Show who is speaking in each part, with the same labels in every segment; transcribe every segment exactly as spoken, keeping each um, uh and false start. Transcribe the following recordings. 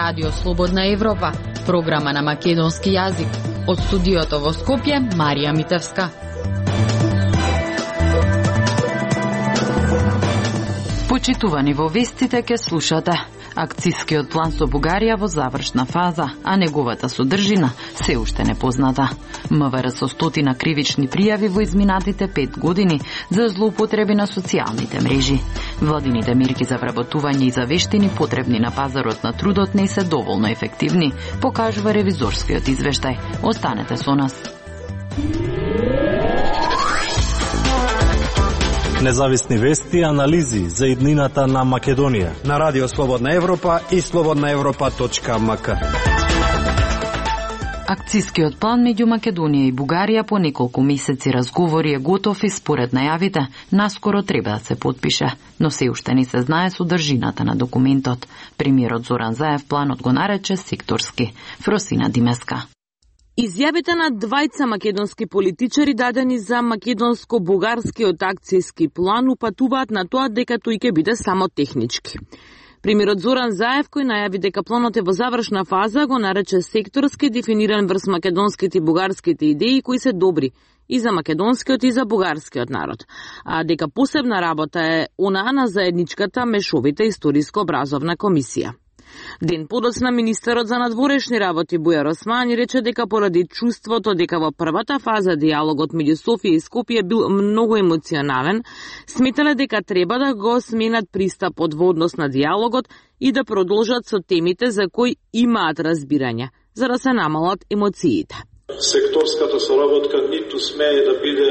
Speaker 1: Радио Слободна Европа, програма на македонски јазик. Од студиото во Скопје, Марија Митевска. Почитувани во вестите ке слушате. Акцискиот план со Бугарија во завршна фаза, а неговата содржина се уште непозната. МВР со стотина кривични пријави во изминатите пет години за злоупотреби на социјалните мрежи. Владините мерки за вработување и за вештини потребни на пазарот на трудот не се доволно ефективни, покажува ревизорскиот извештај. Останете со нас.
Speaker 2: Независни вести и анализи за иднината на Македонија
Speaker 3: на Радио Слободна Европа и слободна европа точка ем ка.
Speaker 1: Акцискиот план меѓу Македонија и Бугарија по неколку месеци разговори е готов и според најавите наскоро треба да се потпише, но се уште не се знае содржината на документот. Премиерот Зоран Заев планот го нарече секторски. Фросина Димеска.
Speaker 4: Изјавите на двајца македонски политичари дадени за македонско-бугарскиот акцијски план упатуваат на тоа дека тој ќе биде само технички. Премиерот Зоран Заев, кој најави дека планот е во завршна фаза, го нарече секторски, дефиниран врз македонските и бугарските идеи кои се добри и за македонскиот и за бугарскиот народ, а дека посебна работа е онаа на заедничката мешовита историско-образовна комисија. Ден подоцна министерот за надворешни работи Бујар Османи рече дека поради чувството дека во првата фаза диалогот меѓу Софија и Скопје бил многу емоционален, сметале дека треба да го сменат пристапот во однос на диалогот и да продолжат со темите за кои имаат разбирање, за да се намалат емоциите.
Speaker 5: Секторската соработка ниту смее да биде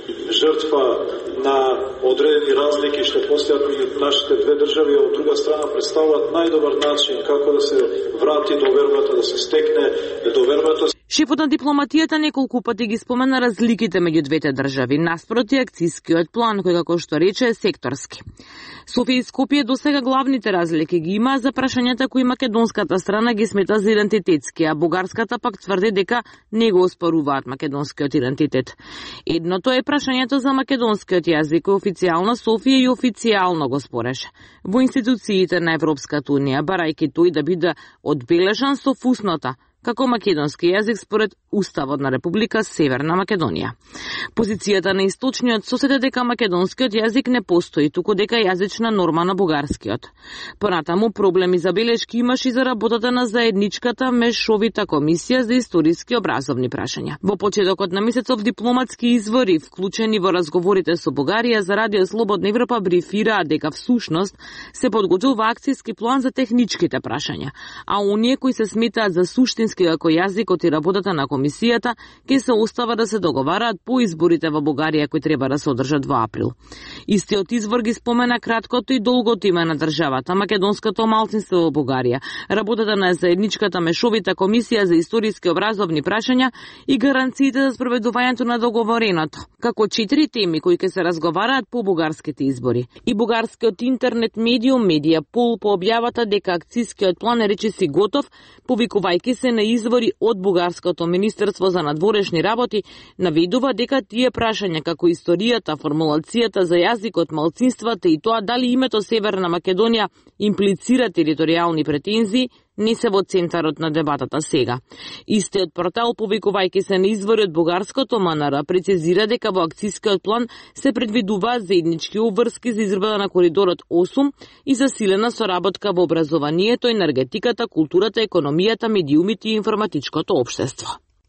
Speaker 5: жртва на одредени разлики што постојат меѓу нашите две држави, а од друга страна представуваат најдобар начин како да се врати довербата, да се стекне довербата.
Speaker 4: Шефот на дипломатијата неколку пати ги спомена разликите меѓу двете држави, наспроти акцијскиот план, кој како што рече е секторски. Софија и Скопје досега главните разлики ги има за прашањата кои македонската страна ги смета за идентитетски, а бугарската пак тврди дека не го оспоруваат македонскиот идентитет. Едното е прашањето за македонскиот јазик, кој официјално Софија и официјално го спореше во институциите на Европската унија, барајќи тој да биде одбележан со фуснота како македонски јазик според Уставот на Република Северна Македонија. Позицијата на источниот сосед е дека македонскиот јазик не постои, туку дека јазична норма на бугарскиот. Понатаму проблеми за белешки имаш и за работата на заедничката мешовита комисија за историски образовни прашања. Во почетокот на месецов дипломатски извори, вклучени во разговорите со Бугарија, за Радио Слободна Европа брифираа дека всушност се подготвува акцијски план за техничките прашања, а оние кои се сметаат за суштински како јазикот и работата на комисијата ќе се остава да се договараат по изборите во Бугарија кои треба да се одржат во април. Истиот извор ги спомена краткото и долгото име на државата, македонското малцинство во Бугарија, работата на заедничката мешовита комисија за историски образовни прашања и гаранциите за спроведувањето на договореното, како четири теми кои ќе се разговараат по бугарските избори. И бугарскиот интернет медиум Медиапол по објавата дека акцијскиот план е речиси готов, повикувајќи се на извори од Бугарското министерство за надворешни работи, наведува дека тие прашања како историјата, формулацијата за јазикот, малцинствата и тоа дали името Северна Македонија имплицира територијални претензии, не се во центарот на дебатата сега. Истиот портал, повикувајќи се на извори од бугарското М Н Р, прецизира дека во акцијскиот план се предвидуваат заеднички обврски за изградба на коридорот осум и засилена соработка во образованието, енергетиката, културата, економијата, медиумите и информатичкото општество.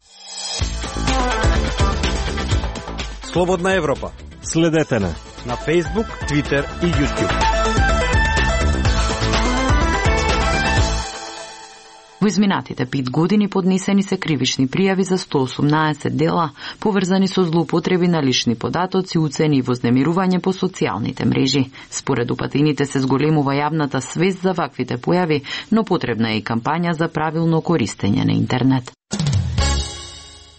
Speaker 3: Слободна Европа.
Speaker 2: Следете на
Speaker 3: на Facebook, Twitter и YouTube.
Speaker 1: Во изминатите пет години поднесени се кривични пријави за сто осумнаесет дела, поврзани со злоупотреби на лични податоци, уцени и вознемирување по социјалните мрежи. Според упатените се зголемува јавната свест за ваквите појави, но потребна е и кампања за правилно користење на интернет.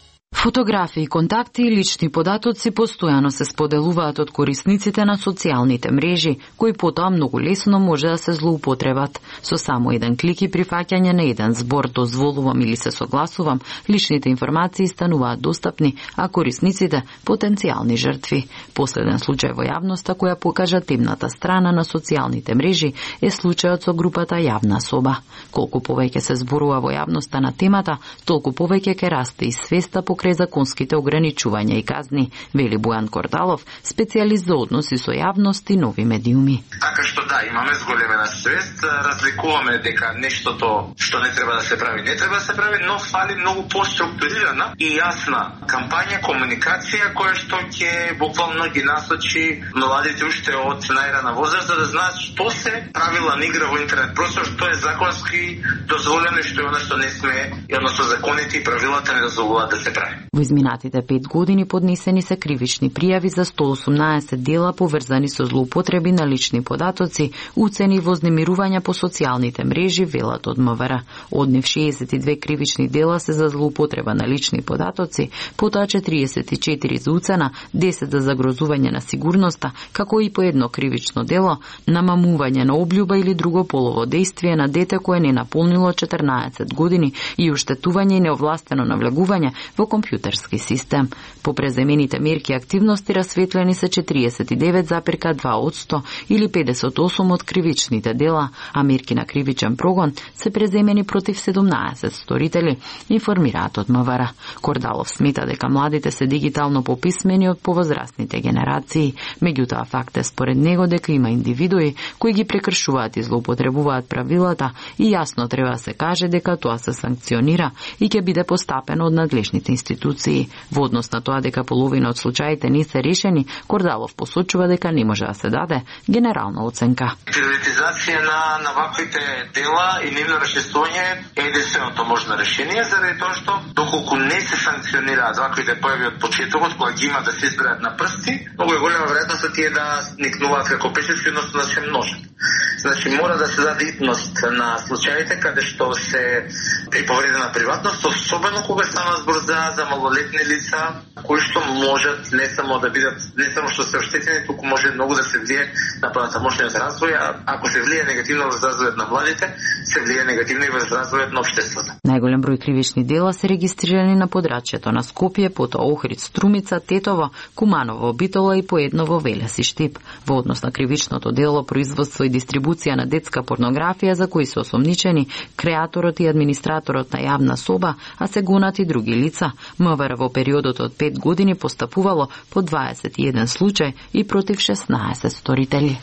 Speaker 1: Фотографии, контакти и лични податоци постојано се споделуваат од корисниците на социјалните мрежи, кои потоа многу лесно може да се злоупотребат. Со само еден клик и прифаќање на еден збор дозволувам или се согласувам, личните информации стануваат достапни, а корисниците потенцијални жртви. Последен случај во јавноста која покажа темната страна на социјалните мрежи е случајот со групата Јавна соба. Колку повеќе се зборува во јавноста на темата, толку повеќе ќе расте и свеста покрај законските ограничувања и казни, вели Бојан Кордалов, специјалист за односи со јавност и нови медиуми.
Speaker 6: Така што да, имаме зголемена свест, разликуваме дека нештото што не треба да се прави, не треба да се прави, но фали многу поструктурирана и јасна кампања, комуникација која што ќе буквално ги насочи младите уште од најрана возраст за да знаат што се правила на игра во интернет простор, што е законски дозволено и што е она што не сме, и односно законите и правилата не дозволуваат да се прави.
Speaker 1: Во изминатите пет години поднесени се кривични пријави за сто осумнаесет дела поврзани со злоупотреби на лични податоци, уцени и вознемирувања по социјалните мрежи, велат од МВР. Од нив шеесет и две кривични дела се за злоупотреба на лични податоци, потоа четириесет и четири за уцена, десет за загрозување на сигурноста, како и по едно кривично дело намамување на облјуба или друго полово дејствие на дете кое не наполнило четрнаесет години и уштетување и неовластено навлегување во компјутерски систем. По преземените мерки и активности расветлени се четириесет и девет запирка два одсто или педесет и осум од кривичните дела, а мерки на кривичен прогон се преземени против седумнаесет сторители, информираат од МВР. Кордалов смета дека младите се дигитално пописмени од повозрастните генерации. Меѓутоа факт е според него дека има индивидуи кои ги прекршуваат и злоупотребуваат правилата и јасно треба да се каже дека тоа се санкционира и ќе биде постапено од надлежните институции. Во однос на тоа дека половина од случаите не се решени, Кордалов посочува дека не може да се даде генерална оценка.
Speaker 6: Приоритизација на, на ваквите дела и нивно расчистување е единственото можно решение, заради тоа што доколку не се санкционираат ваквите појави од почетокот, кога ги има да се изберат на прсти, многу е голема веројатност тие да никнуваат како пешички, односно да се множат. Значи мора да се даде итност на случаите каде што се е повредена приватност, особено кога стана збор за, за малолетни лица, кои што можат не само да бидат, не само што се оштетени, туку може многу да се влие на понатамошниот развој, а ако се влие негативно во развојот на младите, се влие негативно и во развојот на општеството.
Speaker 1: Најголем број кривични дела се регистрирани на подрачјето на Скопје, потоа Охрид, Струмица, Тетово, Куманово, Битола и поедно во Велес и Штип. Во однос на кривичното дело производство и дистрибуција на детска порнографија за кои се осомничени креаторот и администраторот на Јавна соба, а се гонат и други лица. МВР во периодот од пет години постапувало по дваесет и еден случај и против шеснаесет сторители.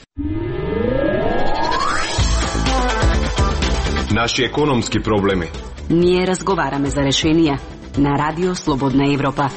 Speaker 7: Наши економски проблеми.
Speaker 8: Ние разговараме за решенија на Радио Слободна Европа.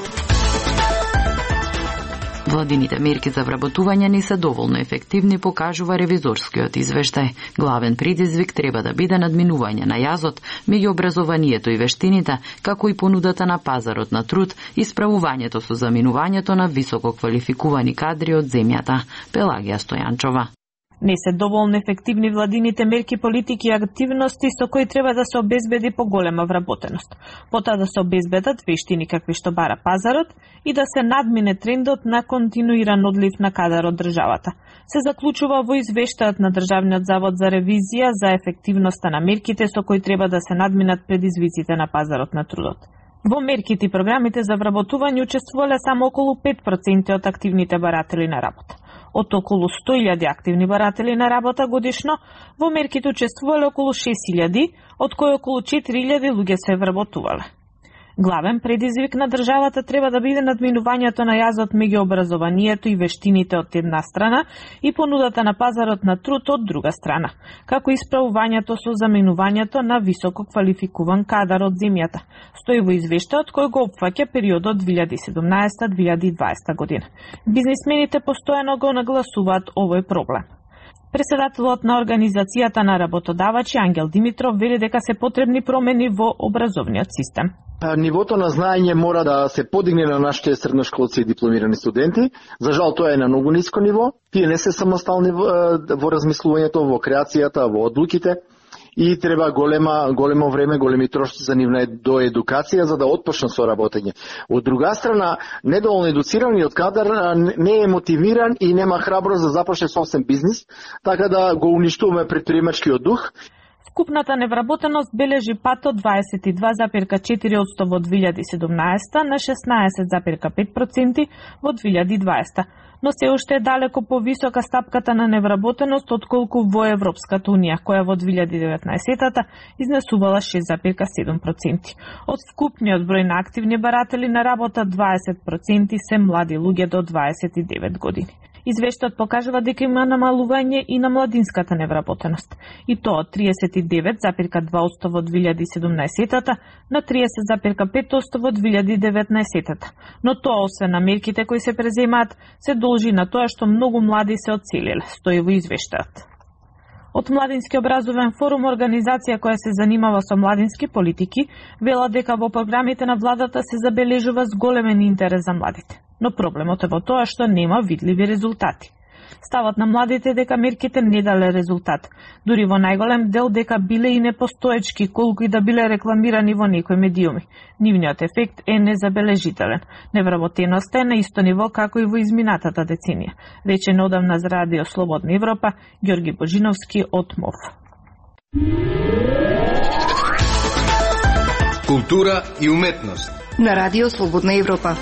Speaker 1: Владините мерки за вработување не се доволно ефективни, покажува ревизорскиот извештај. Главен предизвик треба да биде надминување на јазот меѓу образованието и вештините, како и понудата на пазарот на труд и справувањето со заминувањето на високо квалификувани кадри од земјата. Пелагија Стојанчова.
Speaker 9: Не се доволно ефективни владините мерки, политики и активности со кои треба да се обезбеди поголема вработеност. Потоа да се обезбедат вештини какви што бара пазарот и да се надмине трендот на континуиран одлив на кадар од државата. Се заклучува во извештајот на Државниот завод за ревизија за ефективноста на мерките со кои треба да се надминат предизвиците на пазарот на трудот. Во мерките и програмите за вработување учествувале само околу пет проценти од активните баратели на работа. Од околу сто илјади активни баратели на работа годишно, во мерките учествувале околу шест илјади, од кои околу четири илјади луѓе се вработувале. Главен предизвик на државата треба да биде надминувањето на јазот меѓу образованието и вештините од една страна и понудата на пазарот на труд од друга страна, како и справувањето со заминувањето на високо квалификуван кадар од земјата. Стои во извештајот кој го опфаќа периодот две илјади и седумнаесета до две илјади и дваесета година. Бизнисмените постојано го нагласуваат овој проблем. Председателот на Организацијата на работодавачи Ангел Димитров вели дека се потребни промени во образовниот систем.
Speaker 10: Нивото на знаење мора да се подигне на нашите средношколци и дипломирани студенти. За жал тоа е на многу ниско ниво. Тие не се самостални во, во размислувањето, во креацијата, во одлуките. и треба голема големо време, големи трошци за нивна до едукација за да отпочнат со работење. Од друга страна, недоволно едуцираниот кадар не е мотивиран и нема храброст да започне собствен бизнис, така да го уништуваме претприемачкиот дух.
Speaker 9: Скупната невработеност бележи пат од дваесет и два зарез четири одсто во две илјади и седумнаесета на шеснаесет зарез пет проценти во две илјади и дваесета, но се уште е далеко повисока стапката на невработеност отколку во Европската унија, која во две илјади и деветнаесета изнесувала шест зарез седум проценти. Од вкупниот број на активни баратели на работа, дваесет проценти се млади луѓе до дваесет и девет години. Извештајот покажува дека има намалување и на младинската невработеност, и тоа од триесет и девет зарез два одсто во две илјади и седумнаесета на триесет зарез пет одсто во две илјади и деветнаесета. Но тоа, освен на мерките кои се преземаат, се должи на тоа што многу млади се одселиле, стои во извештајот. Од Младински образовен форум, организација која се занимава со младински политики, вела дека во програмите на владата се забележува зголемен интерес за младите. Но проблемот е во тоа што нема видливи резултати. Ставот на младите дека мерките не дале резултат, дури во најголем дел дека биле и непостоечки, колку и да биле рекламирани во некои медиуми. Нивниот ефект е незабележителен. Невработеноста е на исто ниво како и во изминатата деценија, рече неодамна за Радио Слободна Европа Ѓорги Божиновски од МОВ.
Speaker 11: Култура и уметност
Speaker 12: на Радио Слободна Европа.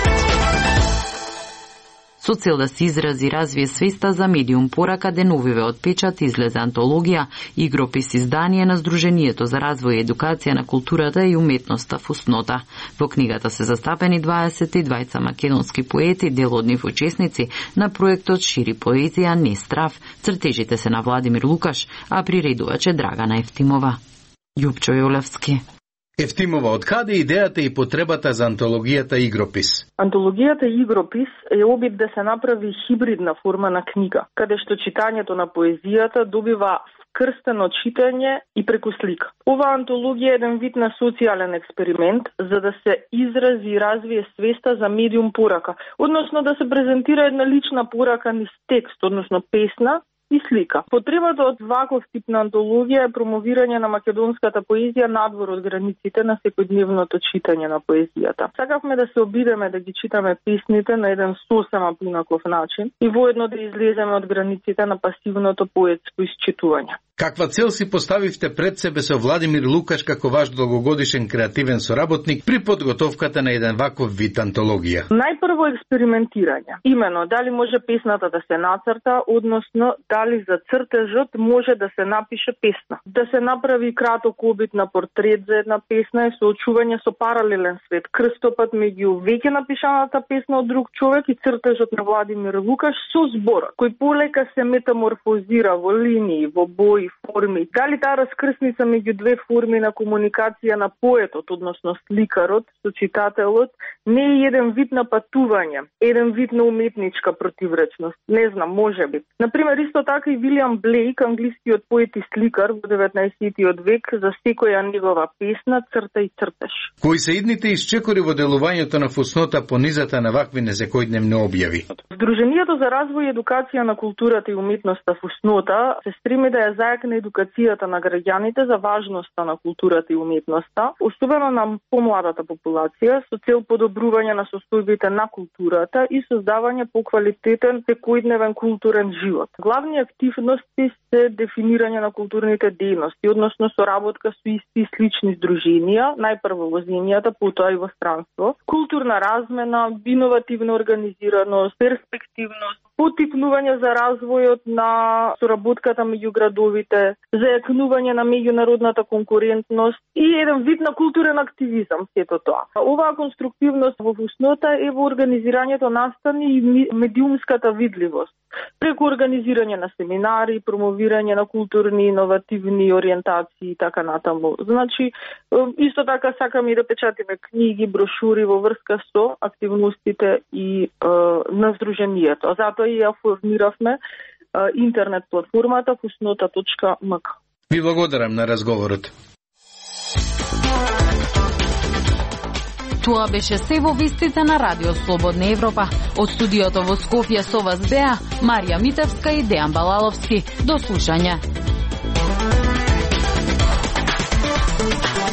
Speaker 1: Со цел да се изрази и развие свеста за медиум порака деновиве од печат излезе антологија игропис издание на Сдруженијето за развој и едукација на културата и уметноста Фуснота. Во книгата се застапени дваесет и двајца македонски поети, дел од нив учесници на проектот Шири поезија не страв. Цртежите се на Владимир Лукаш, а приредувач е Драгана Евтимова. Јупчо Јолевски.
Speaker 11: Евтимова, од каде идејата и потребата за антологијата Игропис?
Speaker 13: Антологијата Игропис е обид да се направи хибридна форма на книга, каде што читањето на поезијата добива вкрстено читање и преку слика. Оваа антологија е еден вид на социјален експеримент за да се изрази и развие свеста за медиум порака, односно да се презентира една лична порака низ текст, односно песна и слика. Потребата од ваков тип на антологија е промовирање на македонската поезија надвор од границите на секојдневното читање на поезијата. Сакавме да се обидеме да ги читаме песните на еден сосема поинаков начин и воедно да излеземе од границите на пасивното поетско исчитување.
Speaker 11: Каква цел си поставивте пред себе со Владимир Лукаш како ваш долгогодишен креативен соработник при подготовката на еден ваков вид антологија?
Speaker 13: Најпрво експериментирање. Имено, дали може песната да се нацрта, односно дали за цртежот може да се напише песна. Да се направи краток обид на портрет за една песна е соочување со паралелен свет, крстопат меѓу веќе напишаната песна од друг човек и цртежот на Владимир Лукаш со зборот, кој полека се метаморфозира во линии, во бои, форми. Дали таа раскрсница меѓу две форми на комуникација на поетот, односно сликарот, со читателот, не е еден вид на патување, еден вид на уметничка противречност. Не знам, може би. Например, исто така и Вилијам Блейк, англискиот поет и сликар во деветнаесеттиот век, за секоја негова песна црта и цртеж.
Speaker 11: Кои се идните исчекори во делувањето на Фуснота по низата на вакви незекојдневни објави?
Speaker 13: Сдруженијето за развој и едукација на културата и уметноста Фуснота се стреми да ја зајакне едукацијата на граѓаните за важноста на културата и уметноста, особено на помладата популација, со цел подобрување на состојбите на културата и создавање поквалитетен секојдневен културен живот. Главни активности се дефинирање на културните дејности, односно соработка со исти и слични здруженија, најпрво во земјата, потоа и во странство, културна размена, иновативна организираност, перспективност, потикнување за развојот на соработката меѓу градовите, зајакнување на меѓународната конкурентност и еден вид на културен активизам, сето тоа. Оваа конструктивност во Фуснота е во организирањето настани и медиумската видливост, преку организирање на семинари, промовирање на културни, иновативни ориентации и така натаму. Значи, исто така сакаме и да печатиме книги, брошури во врска со активностите и е, на Сдруженијето. Затоа и ја формиравме интернет платформата фуснота точка ем ка.
Speaker 11: Ви благодарам на разговорот.
Speaker 1: Тоа беше се во вестите на Радио Слободна Европа. Од студиото во Скопје со вас беа Марија Митевска и Дејан Балаловски. До слушање.
Speaker 12: Thank you.